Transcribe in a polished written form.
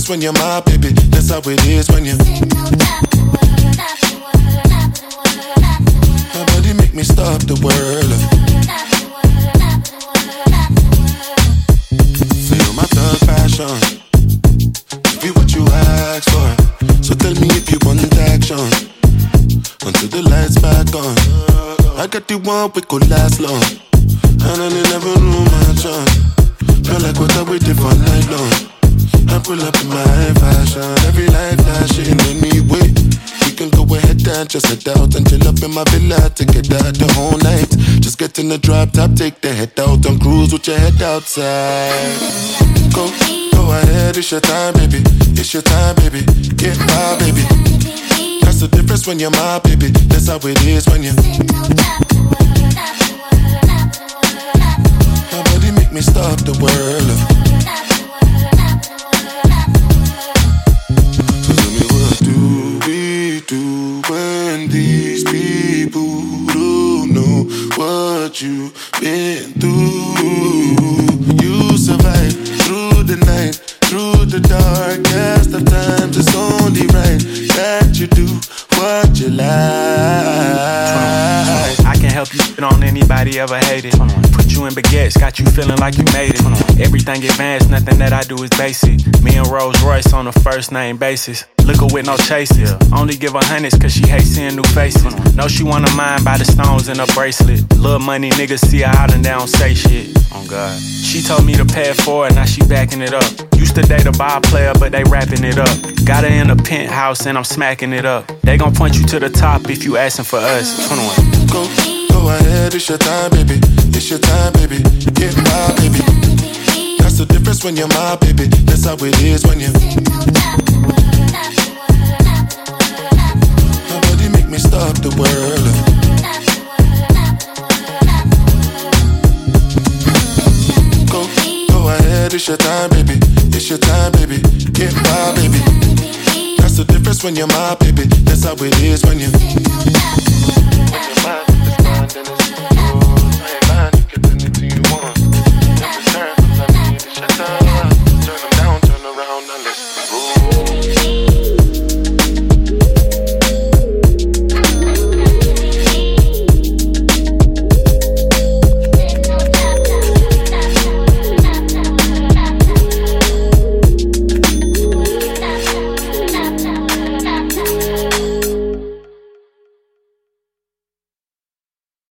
when you're my baby. That's how it is when you. My body make me stop the world. Feel my thug passion. Give you what you ask for. So tell me if you want action. Until the lights back on. I got the one we could last long. And I never knew my chance. Feel like what I waited for night long. I pull up in my fashion. Every life flashing anyway. We can go ahead and just head out and chill up in my villa to get out the whole night. Just get in the drop top, take the head out and cruise with your head outside. Go ahead, it's your time, baby. It's your time, baby. Get my baby. That's the difference when you're my baby. That's how it is when you. My body make me stop the world. So tell me, what do we do when these people don't know what you've been through? You survive through the night, through the darkest of times. It's only right that you do what you like. I can help you fit on anybody ever hated. Put you in baguettes, got you feeling like you made it. Everything advanced, nothing that I do is basic. Me and Rolls Royce on a first name basis. Liquor with no chases. Only give her hundreds cause she hates seeing new faces. Know she wanna mind by the stones in her bracelet. Little money niggas see her out and they don't say shit. Oh God. She told me to pay it forward, now she backing it up. Used to date a ball player, but they wrapping it up. Got her in a penthouse and I'm smacking it up. They gon' point you to the top if you asking for us. 21. Go ahead, it's your time, baby. It's your time, baby. Get my baby. That's the difference when you're my baby. That's how it is when you. My body make me stop the world. Go ahead, it's your time, baby. It's your time, baby. Get my baby. That's the difference when you're my baby. That's how it is when you. When you're mine, it's mine, then it's